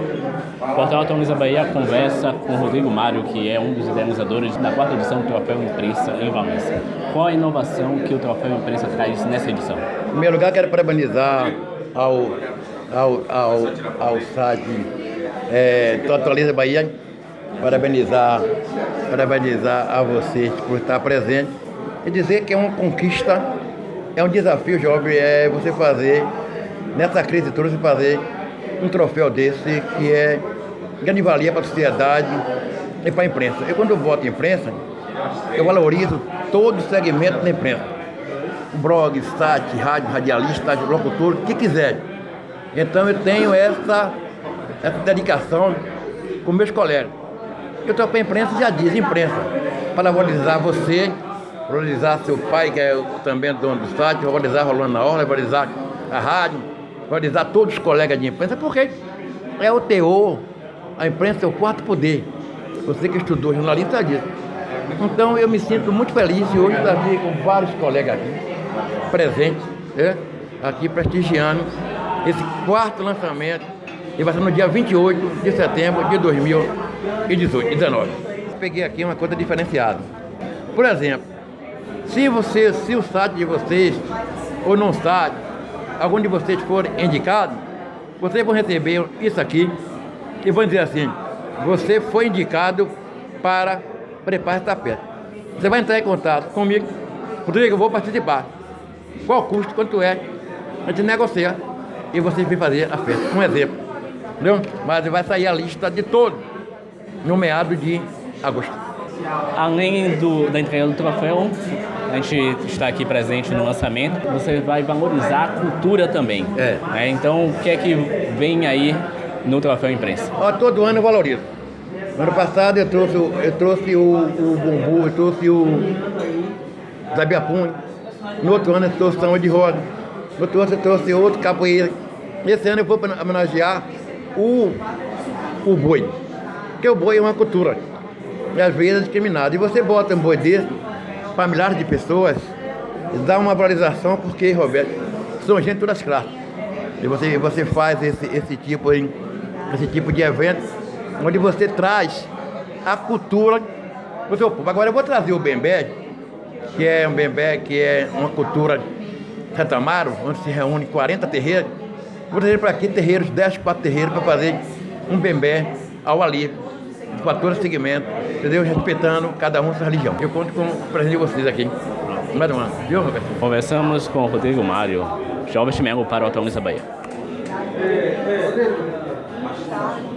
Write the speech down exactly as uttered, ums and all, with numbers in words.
O Portal Atualiza Bahia conversa com Rodrigo Mário, que é um dos idealizadores da quarta edição do Troféu Imprensa em Valença. Qual a inovação que o Troféu Imprensa traz nessa edição? Em primeiro lugar, quero parabenizar ao, ao, ao, ao site é, Atualiza Bahia, parabenizar, parabenizar a vocês por estar presente e dizer que é uma conquista, é um desafio, jovem, é você fazer, nessa crise toda, você fazer um troféu desse que é grande valia para a sociedade e para a imprensa. Eu, quando eu voto em imprensa, eu valorizo todo o segmento da imprensa. Blog, site, rádio, radialista, locutor, o que quiser. Então eu tenho essa, essa dedicação com meus colegas. Eu estou para a imprensa, já diz, imprensa, para valorizar você, valorizar seu pai, que é também dono do site, valorizar Rolando na Orla, valorizar a rádio, valorizar todos os colegas de imprensa, porque é o teor, a imprensa é o quarto poder. Você que estudou jornalista disso. Então eu me sinto muito feliz de hoje estar aqui com vários colegas aqui, presentes, né? Aqui prestigiando esse quarto lançamento, e vai ser no dia vinte e oito de setembro de dois mil e dezenove. Peguei aqui uma coisa diferenciada. Por exemplo, se você, se o site de vocês, ou não site, algum de vocês for indicado, vocês vão receber isso aqui e vão dizer assim: você foi indicado para preparar essa peça. Você vai entrar em contato comigo, Rodrigo, eu vou participar. Qual o custo, quanto é? A gente negocia e vocês vêm fazer a festa. Um exemplo, entendeu? Mas vai sair a lista de todos no meado de agosto. Além do, da entrega do troféu, a gente está aqui presente no lançamento, você vai valorizar a cultura também. É. Né? Então, o que é que vem aí no Troféu Imprensa? Ó, todo ano eu valorizo. No ano passado eu trouxe, eu trouxe o, o Bumbu, eu trouxe o Zabiapum. No outro ano eu trouxe o Samba de Roda. No outro ano eu trouxe outro capoeira. Esse ano eu vou homenagear o, o boi. Porque o boi é uma cultura. E às vezes é discriminado. E você bota um boi desse para milhares de pessoas, dá uma valorização, porque, Roberto, são gente de todas as classes. E você, você faz esse, esse, tipo, esse tipo de evento, onde você traz a cultura do seu povo. Agora eu vou trazer o bembé, que é um bembé, que é uma cultura de Santo Amaro, onde se reúne quarenta terreiros. Vou trazer para aqui terreiros, dez, quatro terreiros, para fazer um bembé ao ar livre, para todo segmento, entendeu? Respeitando cada um sua religião. Eu conto com o presente de vocês aqui. Mais um ano. Viu, Roberto? Conversamos com o Rodrigo Mário, Jovem Chimego para o Atualiza Bahia.